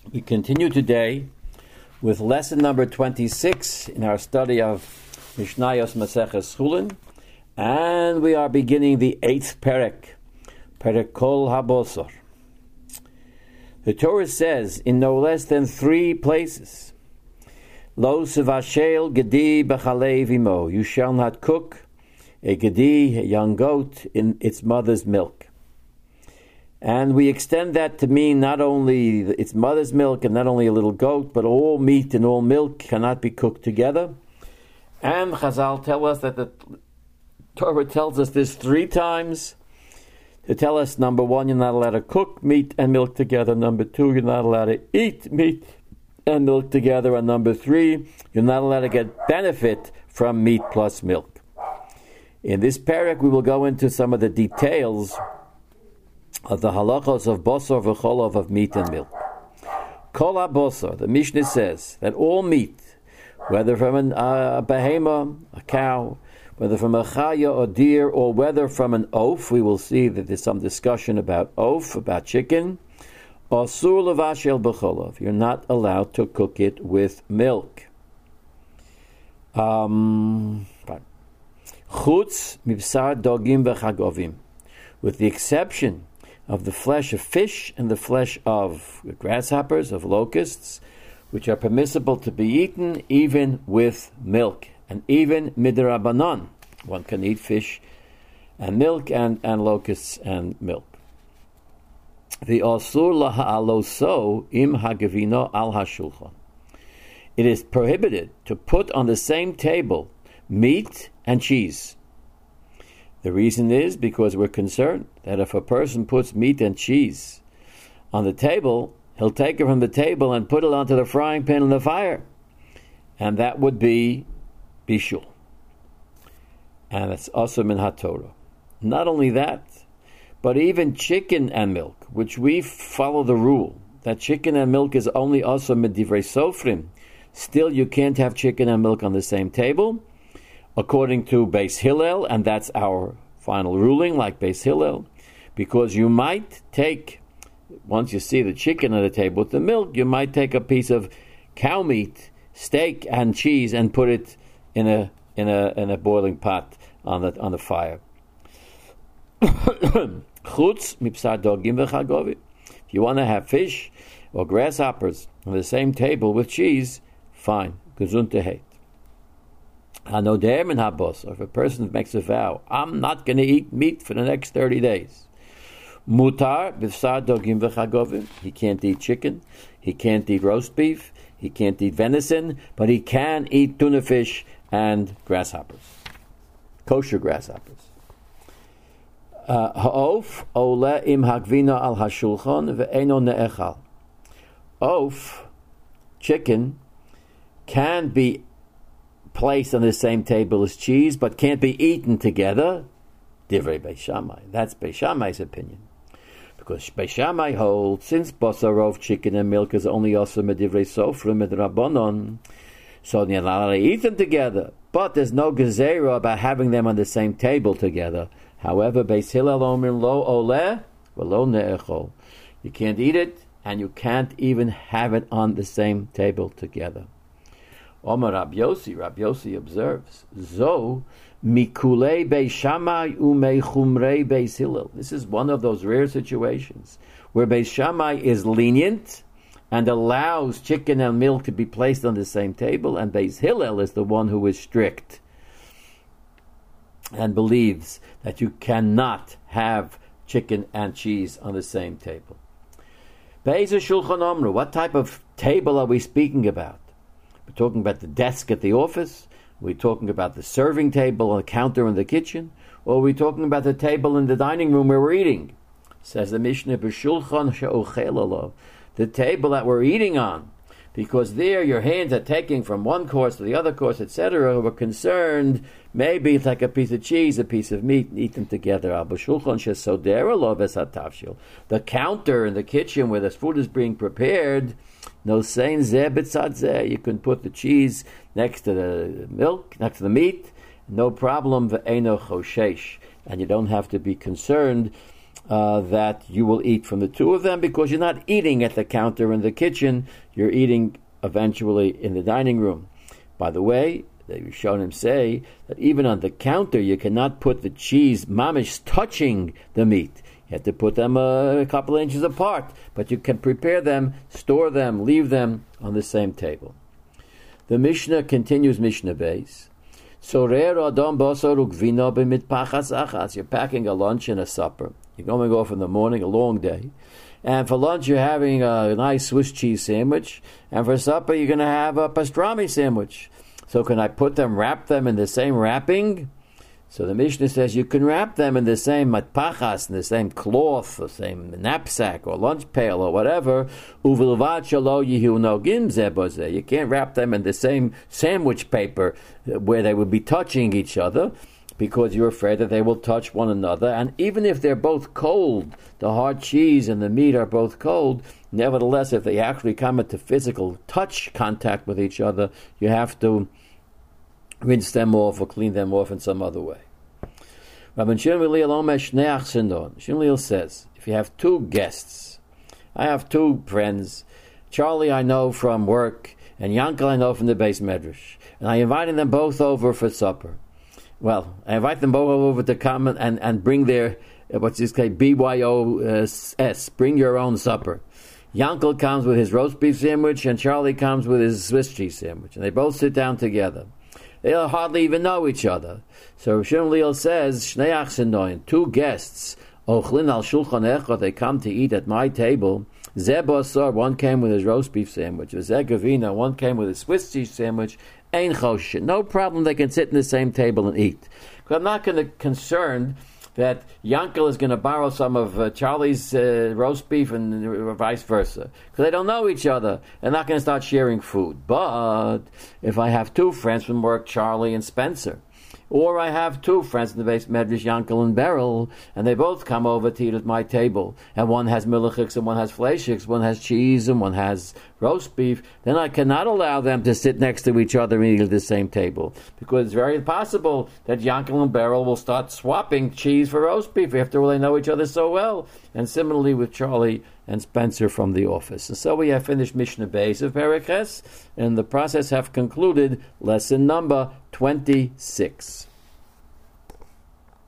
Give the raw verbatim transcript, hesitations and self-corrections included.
We continue today with lesson number twenty-six in our study of Mishnayos Maseches Chulin, and we are beginning the eighth perek, Perek Kol HaBosor. The Torah says in no less than three places, Lo sevashel gedi b'chalei v'imo, you shall not cook a gedi, a young goat, in its mother's milk. And we extend that to mean not only its mother's milk and not only a little goat, but all meat and all milk cannot be cooked together. And Chazal tell us that the Torah tells us this three times to tell us, number one, you're not allowed to cook meat and milk together. Number two, you're not allowed to eat meat and milk together. And number three, you're not allowed to get benefit from meat plus milk. In this parak, we will go into some of the details of the halachos of bosor v'cholov, of meat and milk. Kol ha-bosor, the Mishnah says that all meat, whether from an, uh, a behema, a cow, whether from a chaya or deer, or whether from an oaf, we will see that there's some discussion about oaf, about chicken, asur levashel b'cholov, you're not allowed to cook it with milk. Um, chutz mibsar dogim v'chagovim, with the exception of the flesh of fish and the flesh of grasshoppers, of locusts, which are permissible to be eaten even with milk. And even midrabanan, one can eat fish and milk and, and locusts and milk. The asur laha'aloso im hagavino al hashulchan. It is prohibited to put on the same table meat and cheese. The reason is because we're concerned that if a person puts meat and cheese on the table, he'll take it from the table and put it onto the frying pan in the fire. And that would be bishul. And it's also min haTorah. Not only that, but even chicken and milk, which we follow the rule that chicken and milk is only also medivrei sofrim. Still, you can't have chicken and milk on the same table, according to Beis Hillel, and that's our final ruling, like Beis Hillel, because you might take, once you see the chicken on the table with the milk, you might take a piece of cow meat, steak, and cheese, and put it in a in a in a boiling pot on the on the fire. Chutz mipsar dogim v'chagovim. If you want to have fish or grasshoppers on the same table with cheese, fine, gesundheit. Hanoder min habosor, if a person makes a vow, I'm not going to eat meat for the next thirty days. Mutar b'fsar dogim v'chagovim. He can't eat chicken, he can't eat roast beef, he can't eat venison, but he can eat tuna fish and grasshoppers, kosher grasshoppers. Ha'of ole im hagvina al hashulchan ve'eno ne'echal. Oaf, chicken, can be placed on the same table as cheese, but can't be eaten together. Divrei Beis Shammai. That's Beis Shammai's opinion. Because Beis Shammai holds, since basarov, chicken and milk, is only also medivrei sofrim midrabanon, so you're not allowed to eat them together. But there's no gezerah about having them on the same table together. However, Beis Hillel omer lo oleh v'lo ne'echol. You can't eat it, and you can't even have it on the same table together. Omer Rab Yossi, Rab Yossi observes, Zo mikulei Beis Shammai umechumrei Beis Hillel. This is one of those rare situations where Beis Shammai is lenient and allows chicken and milk to be placed on the same table, and Beis Hillel is the one who is strict and believes that you cannot have chicken and cheese on the same table. Beis Shulchan Omru, what type of table are we speaking about? We're talking about the desk at the office? We're talking about the serving table on the counter in the kitchen? Or are we talking about the table in the dining room where we're eating? Says the Mishnah, B'shulchan she'ochel alav, the table that we're eating on. Because there your hands are taking from one course to the other course, et cetera. We're concerned, maybe it's like a piece of cheese, a piece of meat, and eat them together. The counter in the kitchen where the food is being prepared, no saying zeh b'tzad zeh. You can put the cheese next to the milk, next to the meat, no problem. Ve'eno choshesh, and you don't have to be concerned uh, that you will eat from the two of them, because you're not eating at the counter in the kitchen, you're eating eventually in the dining room. By the way, the Rishonim say that even on the counter you cannot put the cheese mamish touching the meat. You have to put them uh, a couple of inches apart, but you can prepare them, store them, leave them on the same table. The Mishnah continues, Mishnah Beis. You're packing a lunch and a supper. You're going off in the morning, a long day. And for lunch you're having a nice Swiss cheese sandwich. And for supper you're going to have a pastrami sandwich. So can I put them, wrap them in the same wrapping? So the Mishnah says you can wrap them in the same matpachas, in the same cloth, the same knapsack or lunch pail or whatever. You can't wrap them in the same sandwich paper where they would be touching each other, because you're afraid that they will touch one another. And even if they're both cold, the hard cheese and the meat are both cold, nevertheless, if they actually come into physical touch contact with each other, you have to rinse them off or clean them off in some other way. Rabbi Shimon Gamliel says, if you have two guests, I have two friends, Charlie I know from work, and Yankel I know from the Beis Medrash, and I invited them both over for supper. Well, I invite them both over to come and, and bring their, what's this called, B Y O S, bring your own supper. Yankel comes with his roast beef sandwich, and Charlie comes with his Swiss cheese sandwich, and they both sit down together. They'll hardly even know each other. So Shimon Gamliel says, Shnei achsenoin, two guests, ochlin al shulchan echad, they come to eat at my table. Zeh basar, one came with his roast beef sandwich. Zeh gavina, one came with his Swiss cheese sandwich. Ein choshen, no problem, they can sit in the same table and eat. Because I'm not going to concerned that Yankel is going to borrow some of uh, Charlie's uh, roast beef and uh, vice versa. Because they don't know each other. They're not going to start sharing food. But if I have two friends from work, Charlie and Spencer, or I have two friends in the Beis Medrash, Yankel and Beryl, and they both come over to eat at my table, and one has milchiks and one has fleishiks, one has cheese and one has roast beef, then I cannot allow them to sit next to each other and eat at the same table, because it's very possible that Yankel and Beryl will start swapping cheese for roast beef. After all, they know each other so well. And similarly with Charlie and Spencer from the office. And so we have finished Mishnah Beis of Perek Ches, and in the process have concluded lesson number twenty-six.